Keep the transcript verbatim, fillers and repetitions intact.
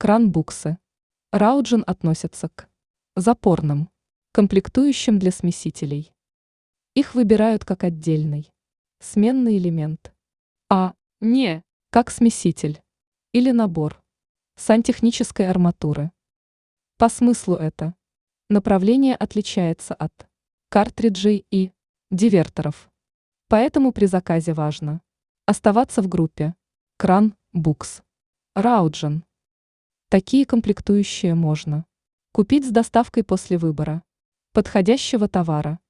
Кран-буксы. Рауджин относятся к запорным комплектующим для смесителей. Их выбирают как отдельный сменный элемент, а не как смеситель или набор сантехнической арматуры. По смыслу это направление отличается от картриджей и диверторов. Поэтому при заказе важно оставаться в группе кран-букс Рауджин. Такие комплектующие можно купить с доставкой после выбора подходящего товара.